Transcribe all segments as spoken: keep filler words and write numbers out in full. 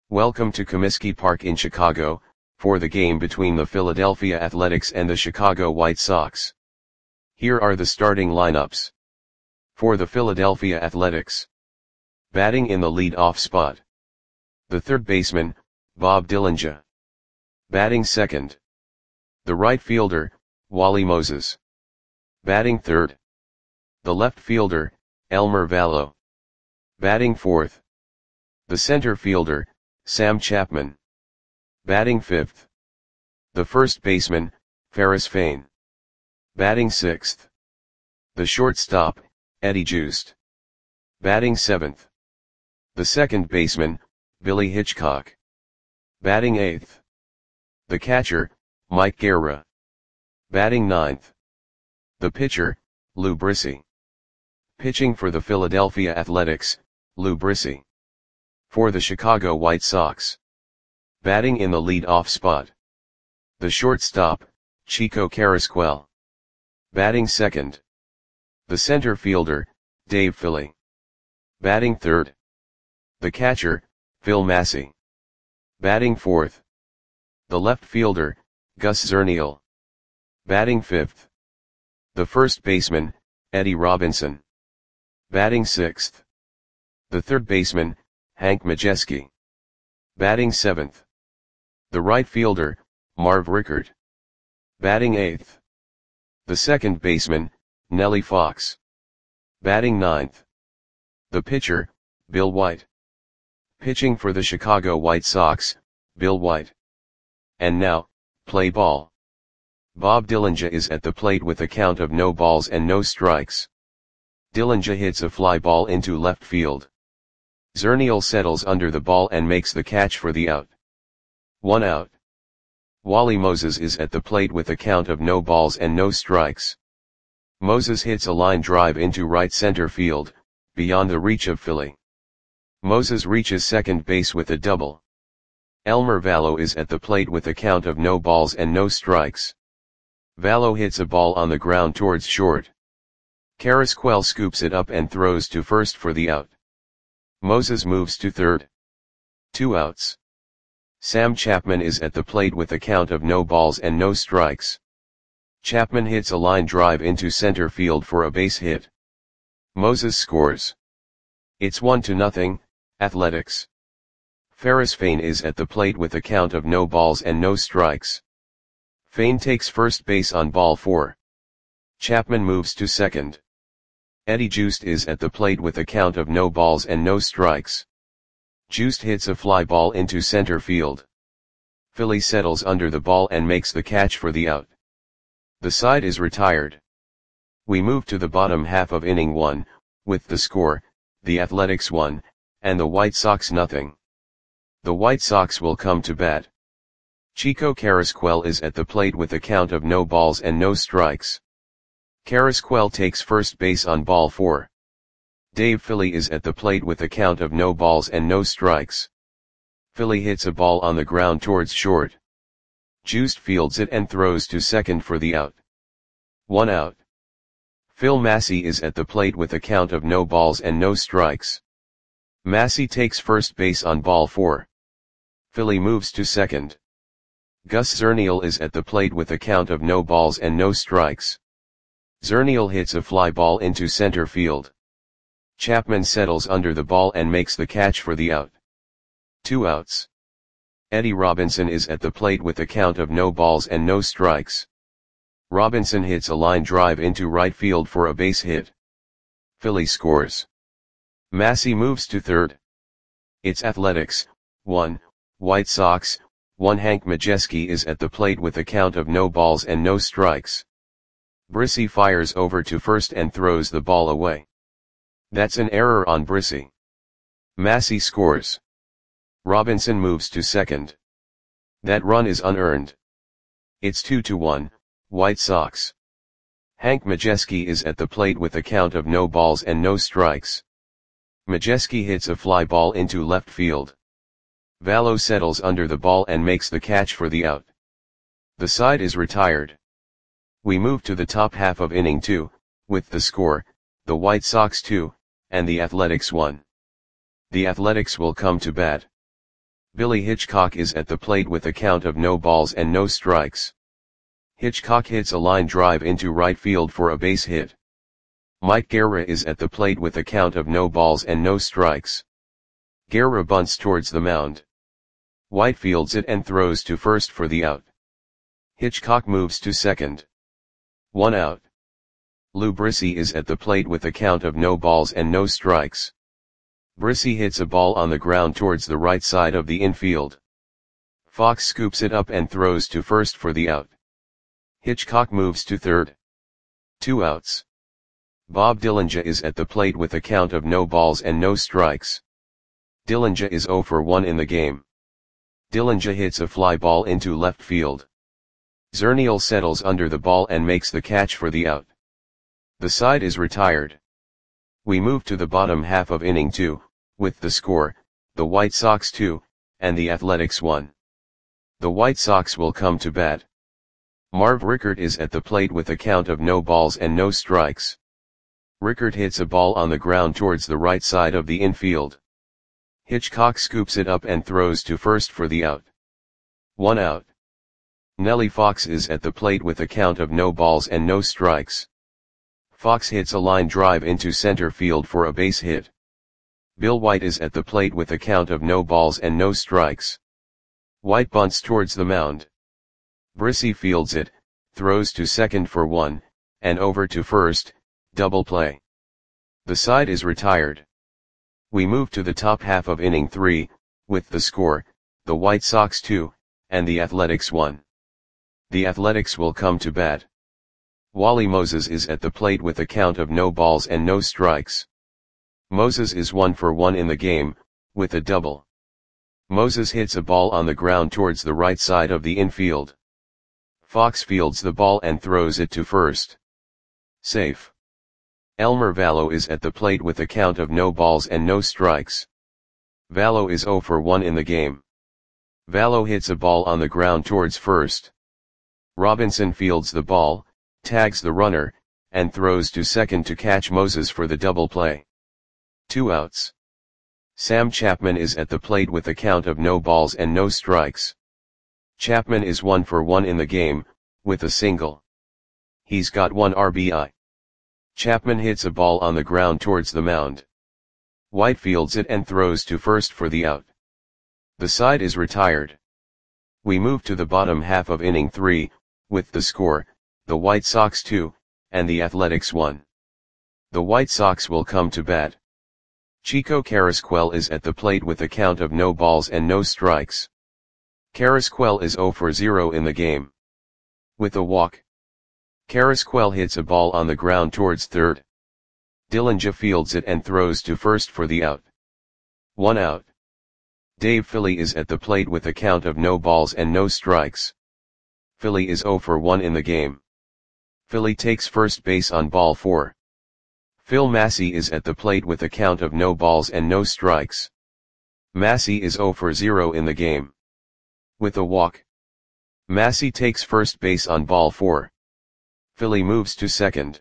Welcome to Comiskey Park in Chicago, for the game between the Philadelphia Athletics and the Chicago White Sox. Here are the starting lineups. For the Philadelphia Athletics. Batting in the lead-off spot. The third baseman, Bob Dillinger. Batting second. The right fielder, Wally Moses. Batting third. The left fielder, Elmer Valo. Batting fourth. The center fielder, Sam Chapman. Batting fifth. The first baseman, Ferris Fain. Batting sixth. The shortstop, Eddie Joost. Batting seventh. The second baseman, Billy Hitchcock. Batting eighth. The catcher, Mike Guerra. Batting ninth. The pitcher, Lou Brissy. Pitching for the Philadelphia Athletics, Lou Brissy. For the Chicago White Sox. Batting in the lead-off spot. The shortstop, Chico Carrasquel. Batting second. The center fielder, Dave Philly. Batting third. The catcher, Phil Massey. Batting fourth. The left fielder, Gus Zernial. Batting fifth. The first baseman, Eddie Robinson. Batting sixth. The third baseman, Hank Majeski. Batting seventh. The right fielder, Marv Rickard. Batting eighth. The second baseman, Nellie Fox. Batting ninth. The pitcher, Bill White. Pitching for the Chicago White Sox, Bill White. And now, play ball. Bob Dillinger is at the plate with a count of no balls and no strikes. Dillinger hits a fly ball into left field. Zernial settles under the ball and makes the catch for the out. One out. Wally Moses is at the plate with a count of no balls and no strikes. Moses hits a line drive into right center field, beyond the reach of Philly. Moses reaches second base with a double. Elmer Valo is at the plate with a count of no balls and no strikes. Valo hits a ball on the ground towards short. Carrasquel scoops it up and throws to first for the out. Moses moves to third. Two outs. Sam Chapman is at the plate with a count of no balls and no strikes. Chapman hits a line drive into center field for a base hit. Moses scores. It's one to nothing, Athletics. Ferris Fain is at the plate with a count of no balls and no strikes. Fain takes first base on ball four. Chapman moves to second. Eddie Joost is at the plate with a count of no balls and no strikes. Joost hits a fly ball into center field. Philly settles under the ball and makes the catch for the out. The side is retired. We move to the bottom half of inning one, with the score, the Athletics one, and the White Sox nothing. The White Sox will come to bat. Chico Carrasquel is at the plate with a count of no balls and no strikes. Carrasquel takes first base on ball four. Dave Philly is at the plate with a count of no balls and no strikes. Philly hits a ball on the ground towards short. Joost fields it and throws to second for the out. One out. Phil Massey is at the plate with a count of no balls and no strikes. Massey takes first base on ball four. Philly moves to second. Gus Zernial is at the plate with a count of no balls and no strikes. Zernial hits a fly ball into center field. Chapman settles under the ball and makes the catch for the out. Two outs. Eddie Robinson is at the plate with a count of no balls and no strikes. Robinson hits a line drive into right field for a base hit. Philly scores. Massey moves to third. It's Athletics, one, White Sox, one. Hank Majeski is at the plate with a count of no balls and no strikes. Brissy fires over to first and throws the ball away. That's an error on Brissy. Massey scores. Robinson moves to second. That run is unearned. It's two to one, White Sox. Hank Majeski is at the plate with a count of no balls and no strikes. Majeski hits a fly ball into left field. Valo settles under the ball and makes the catch for the out. The side is retired. We move to the top half of inning two, with the score, the White Sox two, and the Athletics one. The Athletics will come to bat. Billy Hitchcock is at the plate with a count of no balls and no strikes. Hitchcock hits a line drive into right field for a base hit. Mike Guerra is at the plate with a count of no balls and no strikes. Guerra bunts towards the mound. White fields it and throws to first for the out. Hitchcock moves to second. One out. Lou Brissy is at the plate with a count of no balls and no strikes. Brissy hits a ball on the ground towards the right side of the infield. Fox scoops it up and throws to first for the out. Hitchcock moves to third. Two outs. Bob Dillinger is at the plate with a count of no balls and no strikes. Dillinger is oh for one in the game. Dillinger hits a fly ball into left field. Zernial settles under the ball and makes the catch for the out. The side is retired. We move to the bottom half of inning two, with the score, the White Sox two, and the Athletics one. The White Sox will come to bat. Marv Rickert is at the plate with a count of no balls and no strikes. Rickert hits a ball on the ground towards the right side of the infield. Hitchcock scoops it up and throws to first for the out. One out. Nellie Fox is at the plate with a count of no balls and no strikes. Fox hits a line drive into center field for a base hit. Bill White is at the plate with a count of no balls and no strikes. White bunts towards the mound. Brissy fields it, throws to second for one, and over to first, double play. The side is retired. We move to the top half of inning three, with the score, the White Sox two, and the Athletics one. The Athletics will come to bat. Wally Moses is at the plate with a count of no balls and no strikes. Moses is one for one in the game, with a double. Moses hits a ball on the ground towards the right side of the infield. Fox fields the ball and throws it to first. Safe. Elmer Vallo is at the plate with a count of no balls and no strikes. Vallo is oh for one in the game. Vallo hits a ball on the ground towards first. Robinson fields the ball, tags the runner, and throws to second to catch Moses for the double play. Two outs. Sam Chapman is at the plate with a count of no balls and no strikes. Chapman is one for one in the game, with a single. He's got one R B I. Chapman hits a ball on the ground towards the mound. White fields it and throws to first for the out. The side is retired. We move to the bottom half of inning three, with the score, the White Sox two, and the Athletics one. The White Sox will come to bat. Chico Carrasquel is at the plate with a count of no balls and no strikes. Carrasquel is oh for zero in the game. With a walk. Carrasquel hits a ball on the ground towards third. Dillinger fields it and throws to first for the out. One out. Dave Philly is at the plate with a count of no balls and no strikes. Philly is oh for one in the game. Philly takes first base on ball four. Phil Massey is at the plate with a count of no balls and no strikes. Massey is oh for zero in the game. With a walk. Massey takes first base on ball four. Philly moves to second.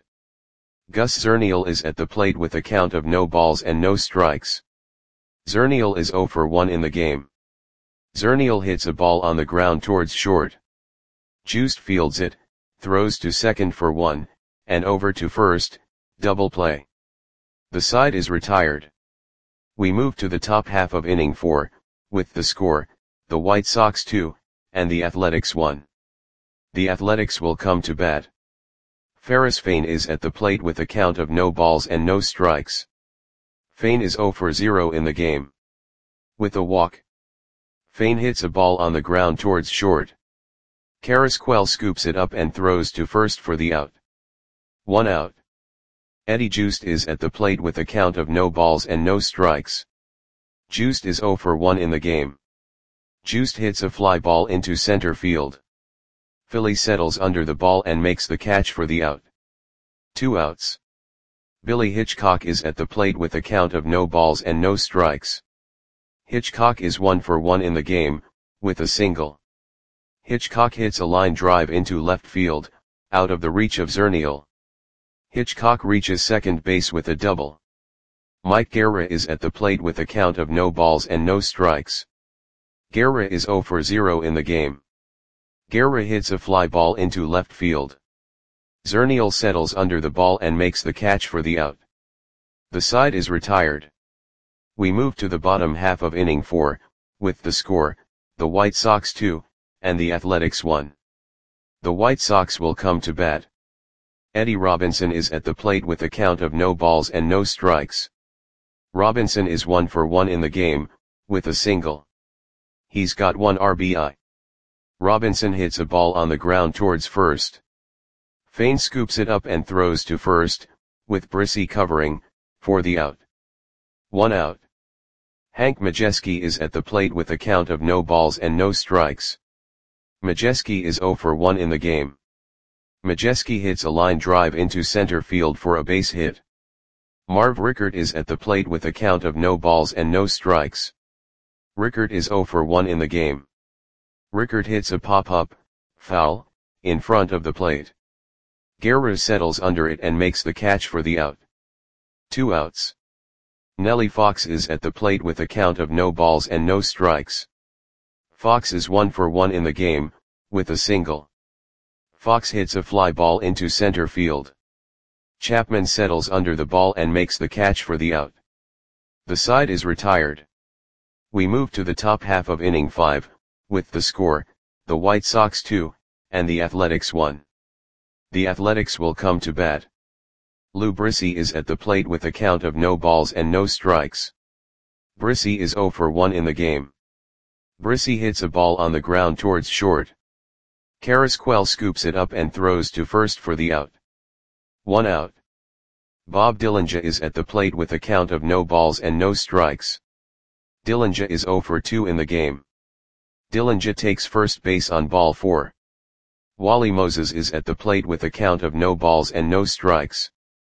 Gus Zernial is at the plate with a count of no balls and no strikes. Zernial is oh for one in the game. Zernial hits a ball on the ground towards short. Juiced fields it, throws to second for one, and over to first, double play. The side is retired. We move to the top half of inning four, with the score, the White Sox two, and the Athletics one. The Athletics will come to bat. Ferris Fain is at the plate with a count of no balls and no strikes. Fain is oh for zero in the game. With a walk. Fain hits a ball on the ground towards short. Carrasquel scoops it up and throws to first for the out. One out. Eddie Juiced is at the plate with a count of no balls and no strikes. Juiced is oh for one in the game. Juiced hits a fly ball into center field. Philly settles under the ball and makes the catch for the out. Two outs. Billy Hitchcock is at the plate with a count of no balls and no strikes. Hitchcock is one for one in the game, with a single. Hitchcock hits a line drive into left field, out of the reach of Zernial. Hitchcock reaches second base with a double. Mike Guerra is at the plate with a count of no balls and no strikes. Guerra is zero for zero in the game. Guerra hits a fly ball into left field. Zernial settles under the ball and makes the catch for the out. The side is retired. We move to the bottom half of inning four, with the score, the White Sox two, and the Athletics one. The White Sox will come to bat. Eddie Robinson is at the plate with a count of no balls and no strikes. Robinson is one for one in the game, with a single. He's got one R B I. Robinson hits a ball on the ground towards first. Fane scoops it up and throws to first, with Brissy covering, for the out. One out. Hank Majeski is at the plate with a count of no balls and no strikes. Majeski is zero for one in the game. Majeski hits a line drive into center field for a base hit. Marv Rickert is at the plate with a count of no balls and no strikes. Rickert is zero for one in the game. Rickert hits a pop-up, foul, in front of the plate. Guerra settles under it and makes the catch for the out. Two outs. Nellie Fox is at the plate with a count of no balls and no strikes. Fox is one for one in the game, with a single. Fox hits a fly ball into center field. Chapman settles under the ball and makes the catch for the out. The side is retired. We move to the top half of inning five, with the score, the White Sox two, and the Athletics one. The Athletics will come to bat. Lou Brissy is at the plate with a count of no balls and no strikes. Brissy is zero for one in the game. Brissy hits a ball on the ground towards short. Carrasquel scoops it up and throws to first for the out. One out. Bob Dillinger is at the plate with a count of no balls and no strikes. Dillinger is zero for two in the game. Dillinger takes first base on ball four. Wally Moses is at the plate with a count of no balls and no strikes.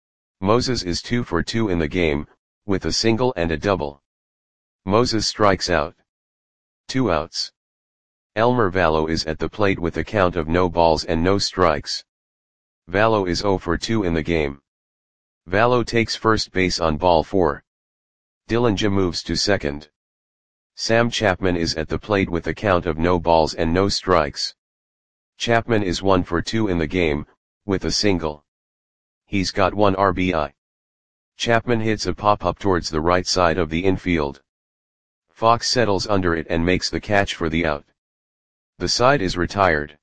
Moses is two for two in the game, with a single and a double. Moses strikes out. Two outs. Elmer Vallo is at the plate with a count of no balls and no strikes. Vallo is zero for two in the game. Vallo takes first base on ball four. Dillinger moves to second. Sam Chapman is at the plate with a count of no balls and no strikes. Chapman is one for two in the game, with a single. He's got one R B I. Chapman hits a pop-up towards the right side of the infield. Fox settles under it and makes the catch for the out. The side is retired.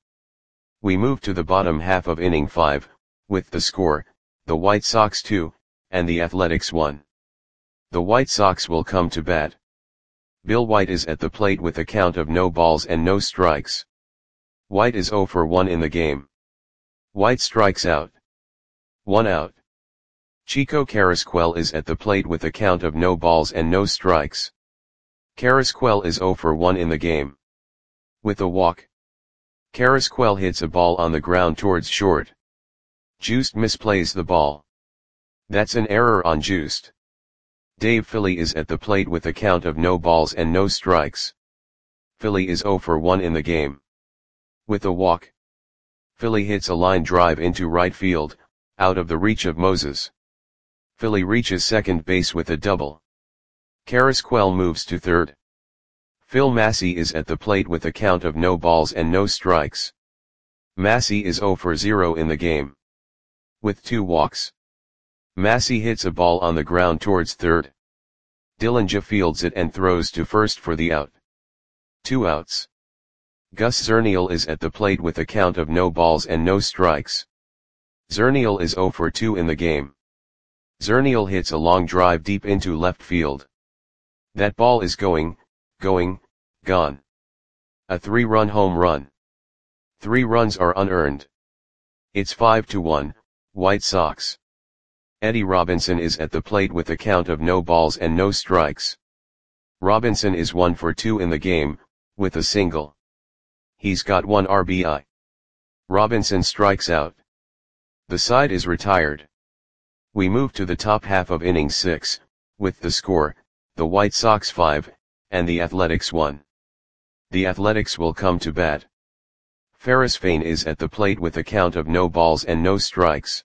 We move to the bottom half of inning five, with the score, the White Sox two, and the Athletics one. The White Sox will come to bat. Bill White is at the plate with a count of no balls and no strikes. White is zero for one in the game. White strikes out. One out. Chico Carrasquel is at the plate with a count of no balls and no strikes. Carrasquel is zero for one in the game. With a walk. Carrasquel hits a ball on the ground towards short. Just misplays the ball. That's an error on Just. Dave Philly is at the plate with a count of no balls and no strikes. Philly is zero for one in the game. With a walk. Philly hits a line drive into right field, out of the reach of Moses. Philly reaches second base with a double. Carrasquel moves to third. Phil Massey is at the plate with a count of no balls and no strikes. Massey is zero for zero in the game. With two walks. Massey hits a ball on the ground towards third. Dillinger fields it and throws to first for the out. Two outs. Gus Zernial is at the plate with a count of no balls and no strikes. Zernial is zero for two in the game. Zernial hits a long drive deep into left field. That ball is going, going, gone. A three-run home run. Three runs are unearned. It's five to one, White Sox. Eddie Robinson is at the plate with a count of no balls and no strikes. Robinson is one for two in the game, with a single. He's got one R B I. Robinson strikes out. The side is retired. We move to the top half of inning six, with the score, the White Sox five, and the Athletics one. The Athletics will come to bat. Ferris Fane is at the plate with a count of no balls and no strikes.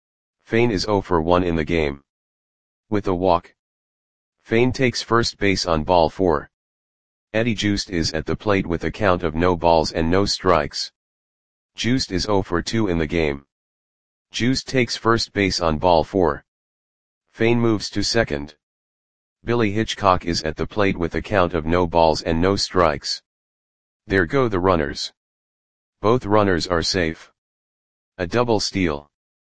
Fane is zero for one in the game. With a walk. Fane takes first base on ball four. Eddie Joost is at the plate with a count of no balls and no strikes. Joost is zero for two in the game. Joost takes first base on ball four. Fane moves to second. Billy Hitchcock is at the plate with a count of no balls and no strikes. There go the runners. Both runners are safe. A double steal.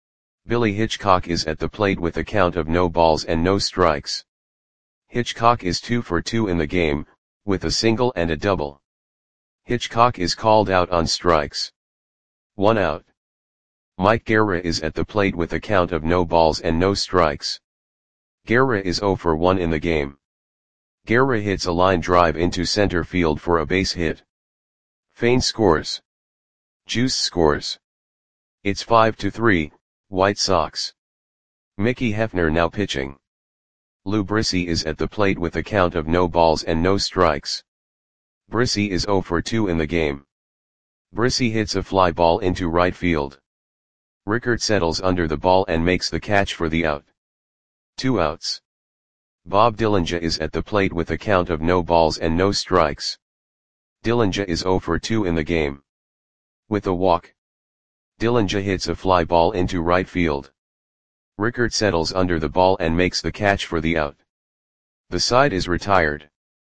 Billy Hitchcock is at the plate with a count of no balls and no strikes. Hitchcock is two for two in the game, with a single and a double. Hitchcock is called out on strikes. One out. Mike Guerra is at the plate with a count of no balls and no strikes. Guerra is zero for one in the game. Guerra hits a line drive into center field for a base hit. Fane scores. Joost scores. It's five to three, White Sox. Mickey Hefner now pitching. Lou Brissy is at the plate with a count of no balls and no strikes. Brissy is zero for two in the game. Brissy hits a fly ball into right field. Rickert settles under the ball and makes the catch for the out. Two outs. Bob Dillinger is at the plate with a count of no balls and no strikes. Dillinger is zero for two in the game. With a walk. Dillinger hits a fly ball into right field. Rickert settles under the ball and makes the catch for the out. The side is retired.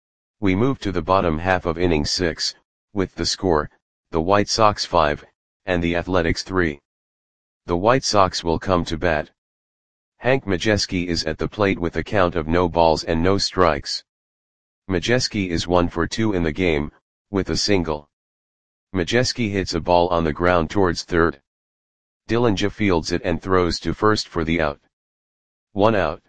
We move to the bottom half of inning six, with the score, the White Sox five, and the Athletics three. The White Sox will come to bat. Hank Majeski is at the plate with a count of no balls and no strikes. Majeski is one for two in the game, with a single. Majeski hits a ball on the ground towards third. Dillinger fields it and throws to first for the out. One out.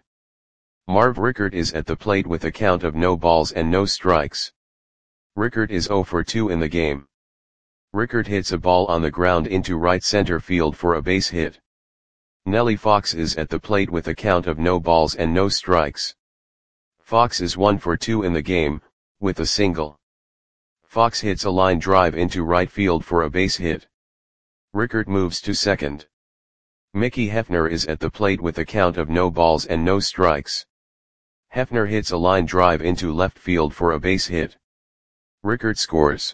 Marv Rickert is at the plate with a count of no balls and no strikes. Rickert is zero for two in the game. Rickert hits a ball on the ground into right center field for a base hit. Nellie Fox is at the plate with a count of no balls and no strikes. Fox is one for two in the game, with a single. Fox hits a line drive into right field for a base hit. Rickert moves to second. Mickey Hefner is at the plate with a count of no balls and no strikes. Hefner hits a line drive into left field for a base hit. Rickert scores.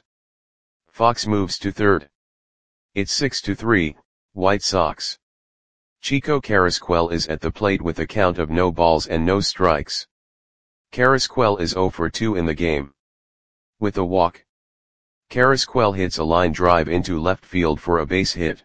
Fox moves to third. It's six to three, White Sox. Chico Carrasquel is at the plate with a count of no balls and no strikes. Carrasquel is zero for two in the game. With a walk. Carrasquel hits a line drive into left field for a base hit.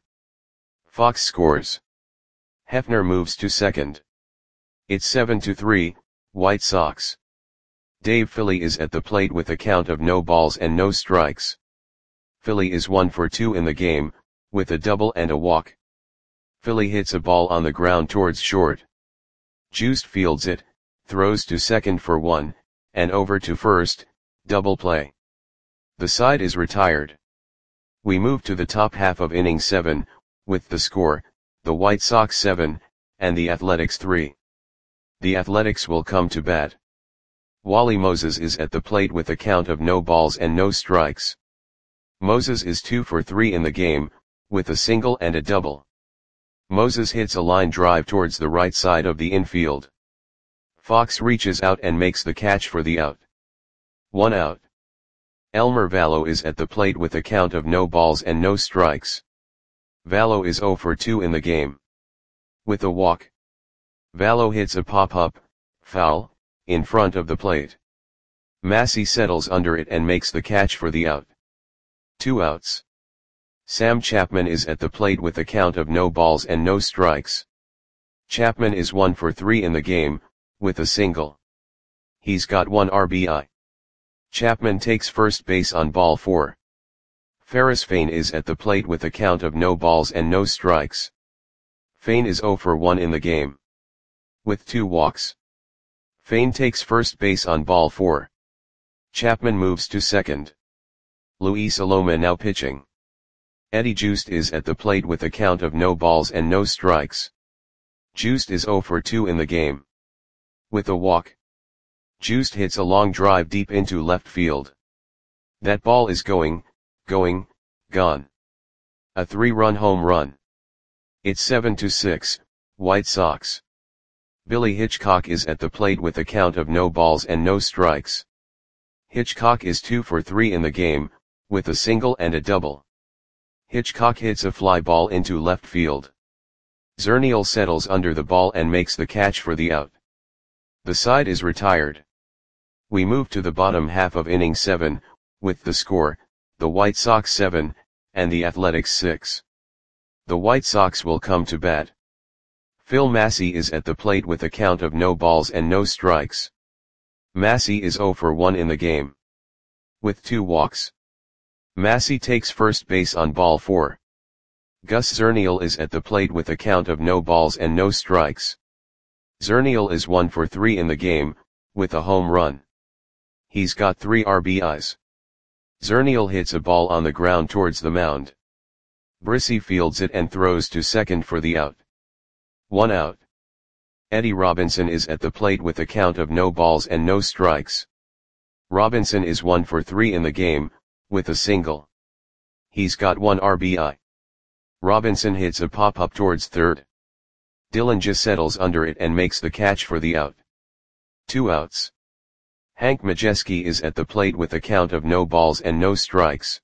Fox scores. Hefner moves to second. It's seven to three, White Sox. Dave Philly is at the plate with a count of no balls and no strikes. Philly is one for two in the game, with a double and a walk. Philly hits a ball on the ground towards short. Joost fields it, throws to second for one, and over to first, double play. The side is retired. We move to the top half of inning seven, with the score, the White Sox seven, and the Athletics three. The Athletics will come to bat. Wally Moses is at the plate with a count of no balls and no strikes. Moses is two for three in the game, with a single and a double. Moses hits a line drive towards the right side of the infield. Fox reaches out and makes the catch for the out. One out. Elmer Vallo is at the plate with a count of no balls and no strikes. Vallo is zero for two in the game. With a walk. Vallo hits a pop-up, foul, in front of the plate. Massey settles under it and makes the catch for the out. Two outs. Sam Chapman is at the plate with a count of no balls and no strikes. Chapman is one for three in the game, with a single. He's got one R B I. Chapman takes first base on ball four. Ferris Fane is at the plate with a count of no balls and no strikes. Fane is zero for one in the game. With two walks. Fane takes first base on ball four. Chapman moves to second. Luis Aloma now pitching. Eddie Joost is at the plate with a count of no balls and no strikes. Joost is zero for two in the game. With a walk. Joost hits a long drive deep into left field. That ball is going, going, gone. A three-run home run. It's seven to six, White Sox. Billy Hitchcock is at the plate with a count of no balls and no strikes. Hitchcock is two for three in the game, with a single and a double. Hitchcock hits a fly ball into left field. Zernial settles under the ball and makes the catch for the out. The side is retired. We move to the bottom half of inning seven, with the score, the White Sox seven, and the Athletics six. The White Sox will come to bat. Phil Massey is at the plate with a count of no balls and no strikes. Massey is zero for one in the game, with two walks. Massey takes first base on ball four. Gus Zernial is at the plate with a count of no balls and no strikes. Zernial is one for three in the game, with a home run. He's got three R B Is. Zernial hits a ball on the ground towards the mound. Brissy fields it and throws to second for the out. One out. Eddie Robinson is at the plate with a count of no balls and no strikes. Robinson is one for three in the game, with a single. He's got one R B I. Robinson hits a pop-up towards third. Dillinger settles under it and makes the catch for the out. Two outs. Hank Majeski is at the plate with a count of no balls and no strikes.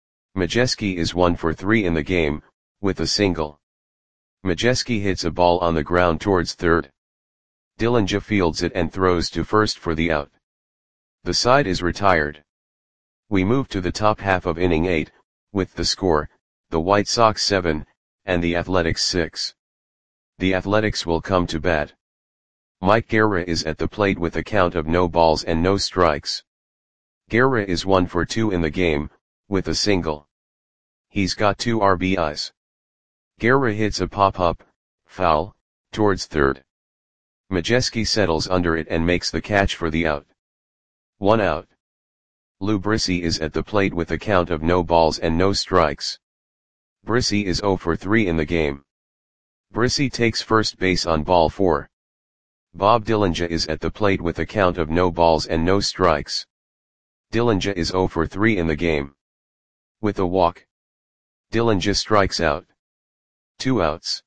Majeski is one for three in the game, with a single. Majeski hits a ball on the ground towards third. Dillinger fields it and throws to first for the out. The side is retired. We move to the top half of inning eight, with the score, the White Sox seven, and the Athletics six. The Athletics will come to bat. Mike Guerra is at the plate with a count of no balls and no strikes. Guerra is one for two in the game, with a single. He's got two R B Is. Guerra hits a pop-up, foul, towards third. Majeski settles under it and makes the catch for the out. One out. Lou Brissy is at the plate with a count of no balls and no strikes. Brissy is zero for three in the game. Brissy takes first base on ball four. Bob Dillinger is at the plate with a count of no balls and no strikes. Dillinger is zero for three in the game, with a walk. Dillinger strikes out. Two outs.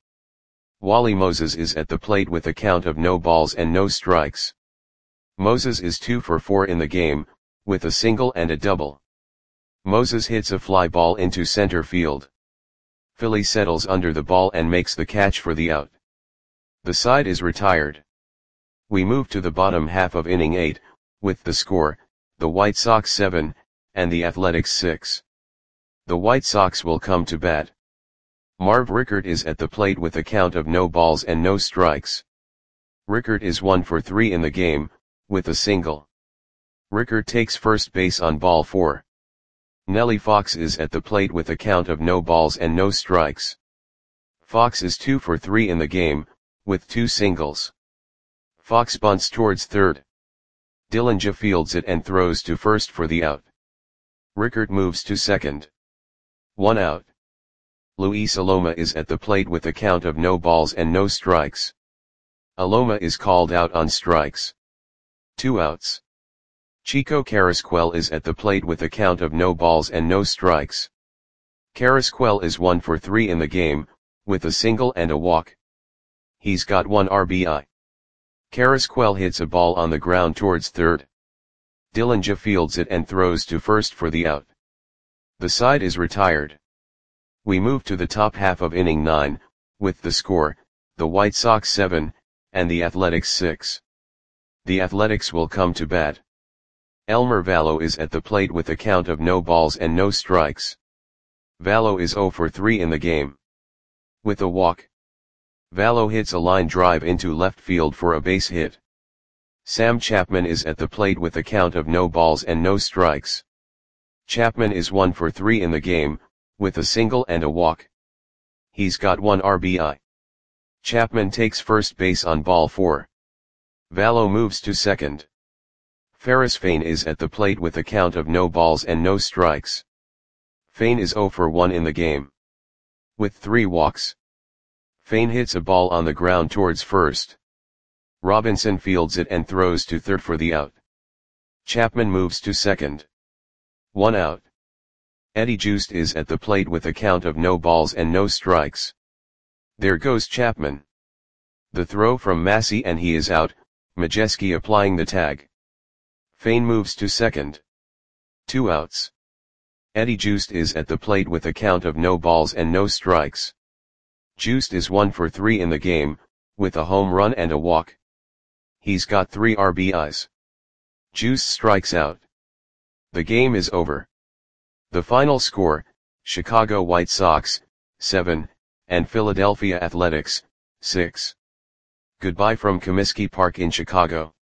Wally Moses is at the plate with a count of no balls and no strikes. Moses is two for four in the game, with a single and a double. Moses hits a fly ball into center field. Philly settles under the ball and makes the catch for the out. The side is retired. We move to the bottom half of inning eight, with the score, the White Sox seven, and the Athletics six. The White Sox will come to bat. Marv Rickert is at the plate with a count of no balls and no strikes. Rickert is one for three in the game, with a single. Rickert takes first base on ball four. Nellie Fox is at the plate with a count of no balls and no strikes. Fox is two for three in the game, with two singles. Fox bunts towards third. Dillinger fields it and throws to first for the out. Rickert moves to second. One out. Luis Aloma is at the plate with a count of no balls and no strikes. Aloma is called out on strikes. Two outs. Chico Carrasquel is at the plate with a count of no balls and no strikes. Carrasquel is one for three in the game, with a single and a walk. He's got one R B I. Carrasquel hits a ball on the ground towards third. Dillinger fields it and throws to first for the out. The side is retired. We move to the top half of inning nine, with the score, the White Sox seven, and the Athletics six. The Athletics will come to bat. Elmer Vallo is at the plate with a count of no balls and no strikes. Vallo is zero for three in the game, with a walk. Vallo hits a line drive into left field for a base hit. Sam Chapman is at the plate with a count of no balls and no strikes. Chapman is one for three in the game, with a single and a walk. He's got one R B I. Chapman takes first base on ball four. Vallo moves to second. Ferris Fain is at the plate with a count of no balls and no strikes. Fain is zero for one in the game, with three walks. Fain hits a ball on the ground towards first. Robinson fields it and throws to third for the out. Chapman moves to second. One out. Eddie Joost is at the plate with a count of no balls and no strikes. There goes Chapman. The throw from Massey and he is out, Majeski applying the tag. Fain moves to second. Two outs. Eddie Joost is at the plate with a count of no balls and no strikes. Joost is one for three in the game, with a home run and a walk. He's got three R B Is. Joost strikes out. The game is over. The final score, Chicago White Sox, seven, and Philadelphia Athletics, six. Goodbye from Comiskey Park in Chicago.